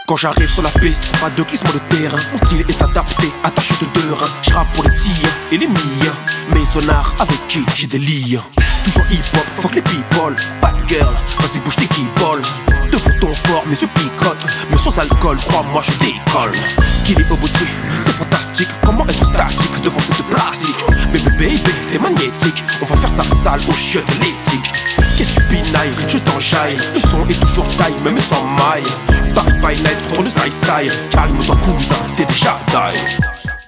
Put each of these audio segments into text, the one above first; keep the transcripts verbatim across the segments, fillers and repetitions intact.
Quand j'arrive sur la piste, pas de glissement de terrain. Mon style est adapté à ta chute de rein. J'rappe pour les tiens et les miens. Mes sonars avec qui j'ai des liens. Toujours hip-hop, fuck les people. Bad girl, vas-y bouge tes keyballs. Devant ton fort, mes yeux picotent. Mais sans alcool, crois-moi je décolle. Skilly au bout c'est fantastique. Comment être statique devant cette plastique. Baby baby, t'es magnétique. On va faire ça sale au chiottes de l'éthique. Qu'est-ce que tu pinailles, je t'enjaille. Le son est toujours taille, même sans maille. Paris by night contre le side-side. Calme-toi cousin, t'es déjà die.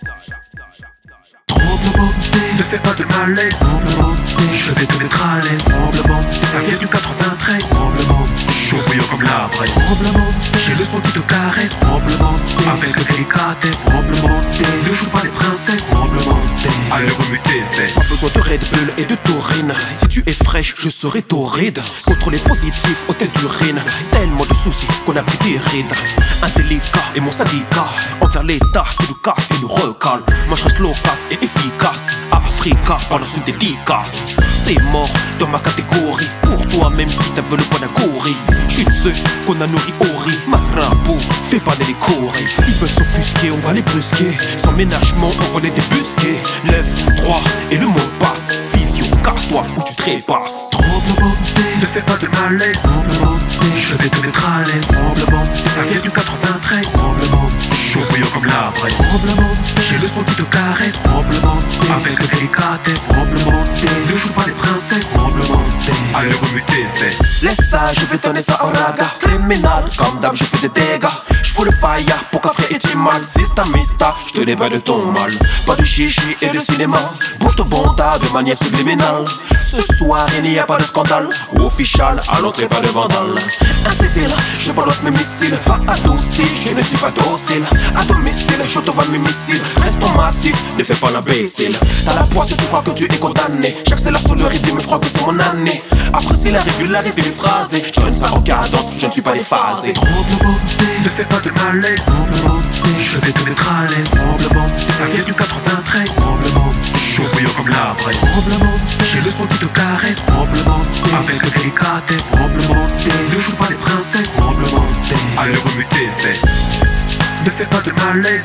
Tremblement, ne fais pas de malaise. Tremblement, je vais te mettre à l'aise. Tremblement, ça vient du quatre-vingt-treize. Tremblement, chaud bouillant comme la braise. Tremblement, j'ai le son qui te caresse. Tremblement, avec délicatesse. Tremblement, ne joue pas les princesses. Tremblement, allez remuer tes fesses. Pas besoin de Red Bull et de taurine. Si tu es fraîche, je serai torride. Contrôler positif au test d'urine. Tellement de soucis qu'on a pris des rides. Indélicat et mon syndicat. Envers l'état qui nous casse et nous recale. Moi je reste loquace et efficace. Africa pendant une dédicace. C'est mort dans ma catégorie. Pour toi même si t'as vu le point d'un gorille. J'suis de ceux qu'on a nourri au riz. Marabout, fais pas des corées. Ils veulent s'offusquer, on va les brusquer. Sans ménagement, on va les débusquer. Lève, droit et le mot passe. Vision, casse-toi ou tu trépasses. Tremblement, ne fais pas de malaise. Tremblement, je vais te mettre à l'aise. Tremblement, ça vient du quatre-vingt-treize. Tremblement, chaud bouillant comme la braise. Tremblement, j'ai le son qui te caresse. Tremblement, avec délicatesse. Tremblement, ne joue pas les princesses. Tremblement, allez remuer tes fesses. Laisse ça, je vais donner ça en raga. Criminal, comme d'hab, je fais des dégâts. J'fous le fire pour qu'après et tu mal. Sista mista, j'te les bats de ton mal. Pas de chichi et de cinéma. Bouge de bonda de manière subliminale. Ce soir il n'y a pas de scandale. Official, à l'entrée pas de vandale. Un civil, je balance mes missiles. Pas adouci, je ne suis pas docile. À domicile, je te vends mes missiles. Restons massif, ne fais pas l'imbécile. T'as la poisse, tu crois que tu es condamné. J'accélère sur le rythme, je crois que c'est mon année. Apprécie la régularité du phrasé. Je donne ça en cadence, je ne suis pas déphasé. Tremblement, ne fais pas de malaise. Tremblement, je vais te mettre à l'aise. Tremblement, ça vient du quatre-vingt-treize. Tremblement, chaud bouillant comme la braise. Tremblement, j'ai le son qui te caresse. Tremblement, avec délicatesse. Tremblement, ne joue pas les princesses. Tremblement, allez remuer tes fesses. Ne fais pas de malaise.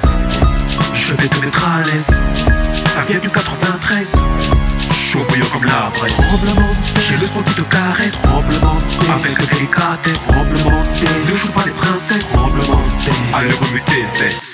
Je vais te mettre à l'aise. Ça vient du quatre-vingt-treize. Chaud bouillant comme la braise. Tremblement, j'ai le son qui te caresse. Tremblement, avec délicatesse. Tremblement, ne joue pas les princesses. Tremblement, allez remuer tes fesses.